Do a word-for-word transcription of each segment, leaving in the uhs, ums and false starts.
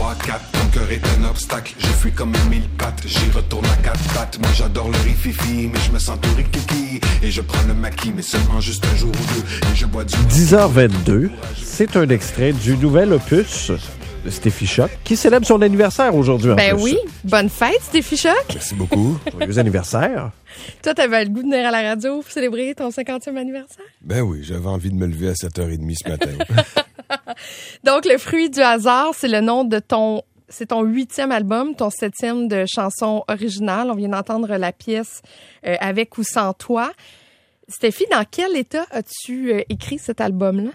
trois à quatre, ton cœur est un obstacle. Je fuis comme un mille pattes, j'y retourne à quatre pattes. Moi j'adore le rififi, mais je me sens tout rikiki. Et je prends le maquis, mais seulement juste un jour ou deux. Et je bois du... dix heures vingt-deux, c'est un extrait du nouvel opus de Steffi Choc, qui célèbre son anniversaire aujourd'hui. Ben plus. oui, bonne fête, Steffi Choc. Merci beaucoup. Joyeux anniversaire. Toi, t'avais le goût de venir à la radio pour célébrer ton cinquantième anniversaire? Ben oui, j'avais envie de me lever à sept heures trente ce matin. Donc, Le fruit du hasard, c'est le nom de ton... C'est ton huitième album, ton septième de chansons originales. On vient d'entendre la pièce euh, Avec ou sans toi. Steffi, dans quel état as-tu euh, écrit cet album-là?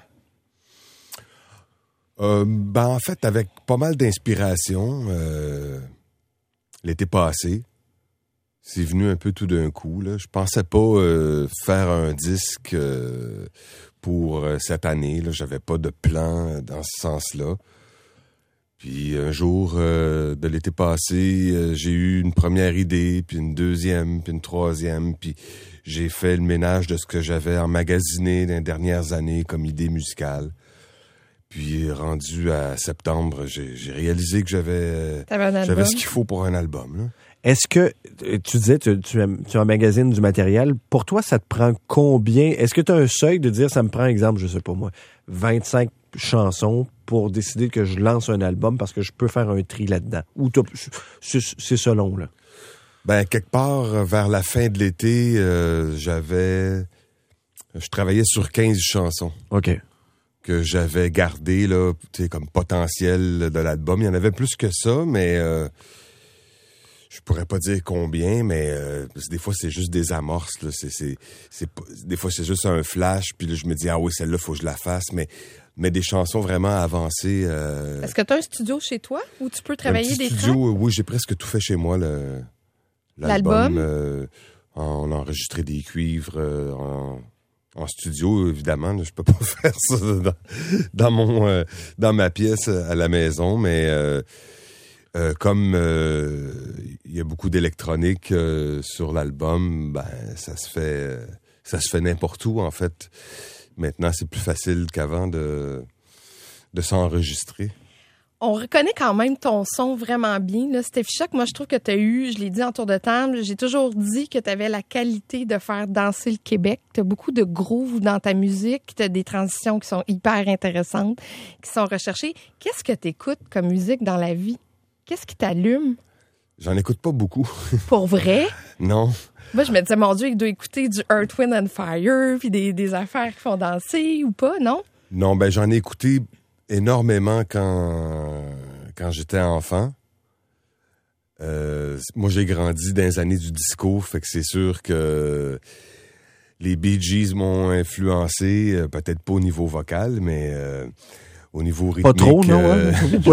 Euh, ben en fait, avec pas mal d'inspiration, euh, l'été passé, c'est venu un peu tout d'un coup. Là. Je pensais pas euh, faire un disque euh, pour euh, cette année. Là. J'avais pas de plan dans ce sens-là. Puis un jour euh, de l'été passé, euh, j'ai eu une première idée, puis une deuxième, puis une troisième, puis j'ai fait le ménage de ce que j'avais emmagasiné dans les dernières années comme idée musicale. Puis rendu à septembre, j'ai, j'ai réalisé que j'avais, j'avais ce qu'il faut pour un album. Là. Est-ce que, tu disais, tu, tu, tu emmagasines du matériel. Pour toi, ça te prend combien? Est-ce que tu as un seuil de dire, ça me prend, exemple, je sais pas moi, vingt-cinq chansons pour décider que je lance un album parce que je peux faire un tri là-dedans? Ou c'est, c'est selon, là? Ben, quelque part, vers la fin de l'été, euh, j'avais... Je travaillais sur quinze chansons. OK. Que j'avais gardé là, tu sais, comme potentiel de l'album. Il y en avait plus que ça, mais euh, je pourrais pas dire combien, mais euh, des fois c'est juste des amorces. Là. C'est, c'est, c'est, des fois c'est juste un flash, puis là je me dis ah oui celle-là faut que je la fasse, mais mais des chansons vraiment avancées. Euh, Est-ce que tu as un studio chez toi où tu peux travailler un petit des studio, tracks? Oui, j'ai presque tout fait chez moi le l'album. l'album euh, on a enregistré des cuivres. Euh, en, En studio, évidemment, je peux pas faire ça dans, dans mon euh, dans ma pièce à la maison, mais euh, euh, comme il euh, y a beaucoup d'électronique euh, sur l'album, ben ça se fait ça se fait n'importe où en fait. Maintenant, c'est plus facile qu'avant de de s'enregistrer. On reconnaît quand même ton son vraiment bien. Là, Steffi Choc, moi, je trouve que tu as eu, je l'ai dit en tour de table, j'ai toujours dit que tu avais la qualité de faire danser le Québec. Tu as beaucoup de groove dans ta musique. Tu as des transitions qui sont hyper intéressantes, qui sont recherchées. Qu'est-ce que tu écoutes comme musique dans la vie? Qu'est-ce qui t'allume? J'en écoute pas beaucoup. Pour vrai? Non. Moi, je me disais, mon Dieu, il doit écouter du Earth, Wind and Fire, puis des, des affaires qui font danser ou pas, non? Non, ben j'en ai écouté énormément quand quand j'étais enfant. Euh, moi, j'ai grandi dans les années du disco, fait que c'est sûr que les Bee Gees m'ont influencé, euh, peut-être pas au niveau vocal, mais euh, au niveau rythmique. Pas trop, non? Euh...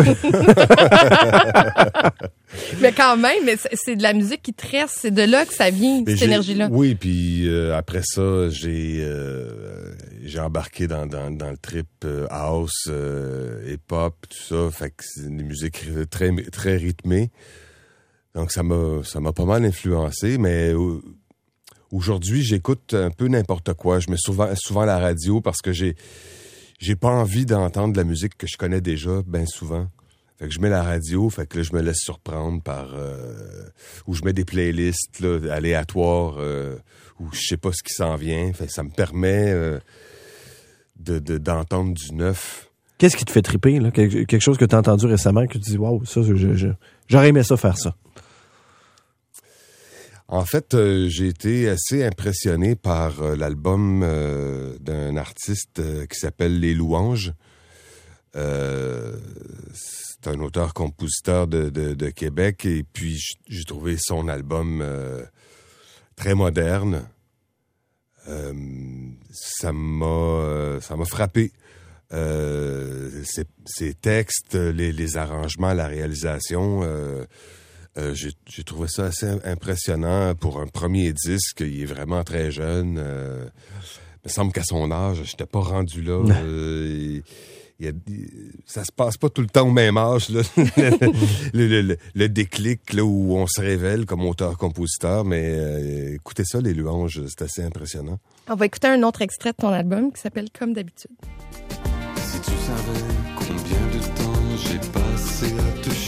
Mais quand même, mais c'est, c'est de la musique qui te reste, c'est de là que ça vient, mais cette énergie-là. Oui, puis euh, après ça, j'ai euh, j'ai embarqué dans, dans, dans le trip euh, house, euh, hip-hop, tout ça, fait que c'est des musiques très, très rythmées. Donc ça m'a ça m'a pas mal influencé, mais euh, aujourd'hui, j'écoute un peu n'importe quoi. Je mets souvent, souvent la radio parce que j'ai j'ai pas envie d'entendre de la musique que je connais déjà, bien souvent. Fait que je mets la radio, fait que là, je me laisse surprendre par... Euh, ou je mets des playlists là, aléatoires, euh, où je sais pas ce qui s'en vient. Fait que ça me permet euh, de, de, d'entendre du neuf. Qu'est-ce qui te fait triper, là? Quelque, quelque chose que tu as entendu récemment, que tu dis, waouh, ça, je, je, j'aurais aimé ça faire ça. En fait, euh, j'ai été assez impressionné par euh, l'album euh, d'un artiste euh, qui s'appelle Les Louanges. Euh, c'est un auteur-compositeur de, de, de Québec et puis j'ai trouvé son album euh, très moderne. Euh, ça m'a euh, ça m'a frappé. Euh, ses, ses textes, les, les arrangements, la réalisation... Euh, Euh, j'ai, j'ai trouvé ça assez impressionnant pour un premier disque. Il est vraiment très jeune. Euh, il me semble qu'à son âge, j'étais pas rendu là. Euh, il, il a, il, ça se passe pas tout le temps au même âge, là. le, le, le, le déclic là, où on se révèle comme auteur-compositeur. Mais euh, écoutez ça, Les Louanges, c'est assez impressionnant. On va écouter un autre extrait de ton album qui s'appelle Comme d'habitude. Si tu savais combien de temps j'ai passé à te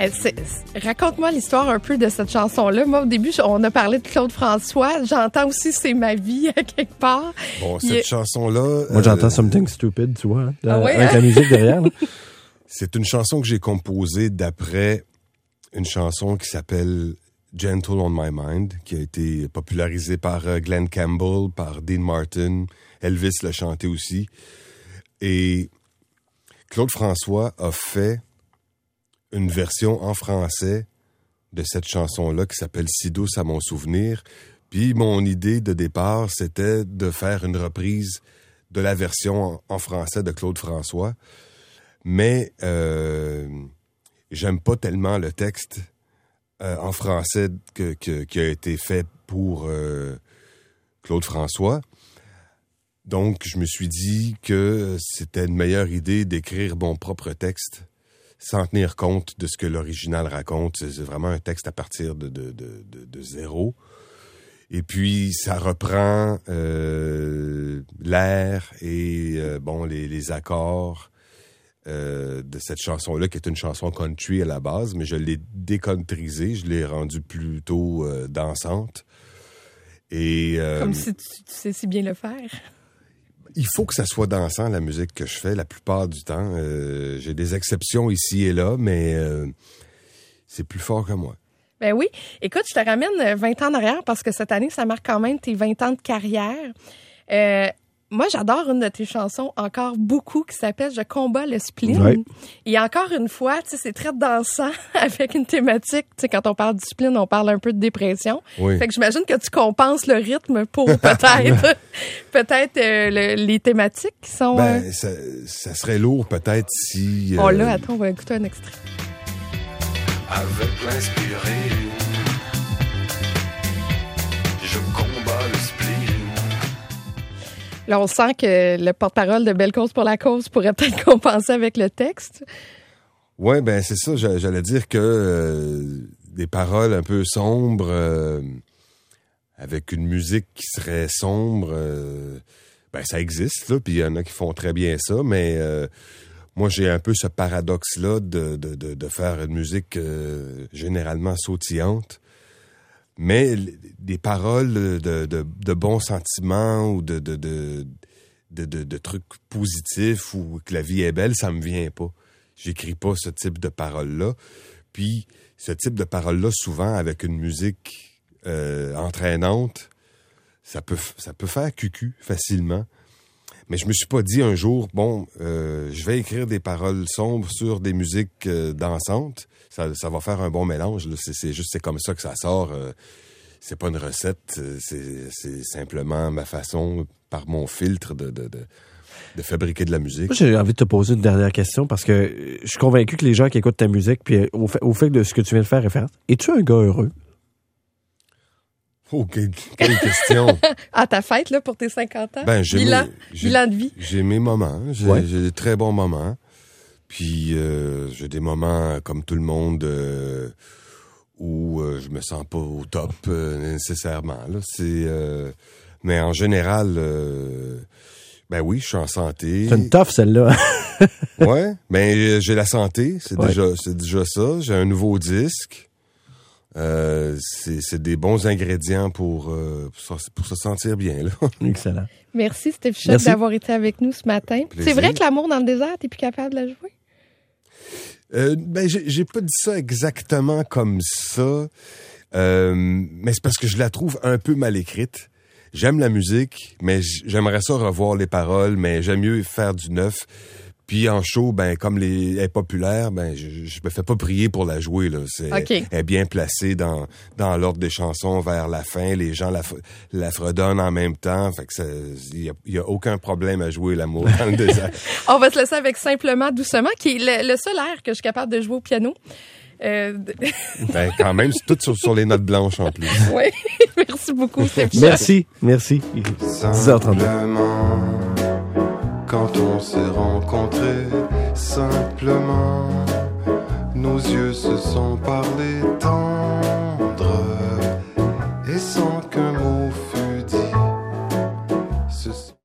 C'est, c'est, raconte-moi l'histoire un peu de cette chanson-là. Moi, au début, on a parlé de Claude François. J'entends aussi C'est ma vie à quelque part. Bon, cette Il... chanson-là... Moi, j'entends euh, Something Stupid, tu vois, hein, ah ouais, avec hein? la musique derrière. Là. C'est une chanson que j'ai composée d'après une chanson qui s'appelle Gentle on My Mind, qui a été popularisée par Glenn Campbell, par Dean Martin. Elvis l'a chanté aussi. Et Claude François a fait une version en français de cette chanson-là qui s'appelle « Si douce à mon souvenir ». Puis mon idée de départ, c'était de faire une reprise de la version en français de Claude François. Mais euh, j'aime pas tellement le texte euh, en français que, que, qui a été fait pour euh, Claude François. Donc, je me suis dit que c'était une meilleure idée d'écrire mon propre texte sans tenir compte de ce que l'original raconte. C'est vraiment un texte à partir de, de, de, de, de zéro. Et puis, ça reprend euh, l'air et euh, bon les, les accords euh, de cette chanson-là, qui est une chanson country à la base, mais je l'ai décontrisée, je l'ai rendue plutôt euh, dansante. Et, euh, Comme si tu, tu sais si bien le faire. Il faut que ça soit dansant, la musique que je fais, la plupart du temps. Euh, j'ai des exceptions ici et là, mais euh, c'est plus fort que moi. Ben oui. Écoute, je te ramène vingt ans en arrière parce que cette année, ça marque quand même tes vingt ans de carrière. Euh, moi, j'adore une de tes chansons encore beaucoup qui s'appelle « Je combats le spleen Ouais. ». Et encore une fois, tu sais, c'est très dansant avec une thématique. Tu sais, quand on parle du spleen, on parle un peu de dépression. Oui. Fait que j'imagine que tu compenses le rythme pour peut-être peut-être euh, le- les thématiques qui sont... euh, Ben, ça, ça serait lourd peut-être si... Oh euh, là, attends, on va écouter un extrait. Avec l'inspiré, je combats le spleen. Là, on sent que le porte-parole de Belle Cause pour la cause pourrait peut-être compenser avec le texte. Ouais, ben c'est ça. j'a- J'allais dire que euh, des paroles un peu sombres, euh, avec une musique qui serait sombre, euh, ben ça existe, là. Puis il y en a qui font très bien ça, mais euh, moi j'ai un peu ce paradoxe-là de, de, de, de faire une musique euh, généralement sautillante, mais l- des paroles de, de, de bons sentiments ou de, de, de, de, de, de trucs positifs ou que la vie est belle, ça me vient pas. J'écris pas ce type de paroles-là. Puis, ce type de paroles-là, souvent, avec une musique euh, entraînante, ça peut, ça peut faire cucu facilement. Mais je me suis pas dit un jour, bon, euh, je vais écrire des paroles sombres sur des musiques euh, dansantes. Ça, ça va faire un bon mélange. Là. C'est, c'est juste, c'est comme ça que ça sort. Euh, c'est pas une recette. C'est, c'est simplement ma façon, par mon filtre, de... de, de de fabriquer de la musique. Moi, j'ai envie de te poser une dernière question parce que je suis convaincu que les gens qui écoutent ta musique, puis au fait, au fait de ce que tu viens de faire référence, es-tu un gars heureux? Oh, quelle, quelle question! À ta fête, là, pour tes cinquante ans? Ben, j'ai bilan, mes, j'ai, bilan de vie. J'ai mes moments. J'ai, Ouais. j'ai des très bons moments. Puis, euh, j'ai des moments, comme tout le monde, euh, où euh, je me sens pas au top euh, nécessairement. Là. C'est, euh, mais en général... Euh, ben oui, je suis en santé. C'est une toffe, celle-là. Ouais, ben euh, j'ai la santé, c'est Ouais. déjà c'est déjà ça. J'ai un nouveau disque. Euh, c'est, c'est des bons ingrédients pour euh, pour, se, pour se sentir bien là. Excellent. Merci, Steve Chuck, Merci. d'avoir été avec nous ce matin. Plaisir. C'est vrai que l'amour dans le désert, t'es plus capable de la jouer? Euh, ben j'ai, j'ai pas dit ça exactement comme ça, euh, mais c'est parce que je la trouve un peu mal écrite. J'aime la musique, mais j'aimerais ça revoir les paroles, mais j'aime mieux faire du neuf. Puis en show, ben comme les elle est populaire, ben je, je me fais pas prier pour la jouer là. C'est OK. elle est bien placée dans dans l'ordre des chansons vers la fin. Les gens la la fredonnent en même temps. Fait que il y a, y a aucun problème à jouer l'amour dans le désert. On va se laisser avec Simplement, Doucement, qui est le, le seul air que je suis capable de jouer au piano. Euh, Ben quand même, c'est tout sur, sur les notes blanches en plus. oui, merci beaucoup, Steve Chuck. Merci, merci. dix heures trente-deux. Simplement, quand on s'est rencontrés, simplement, nos yeux se sont parlé tendre, et sans que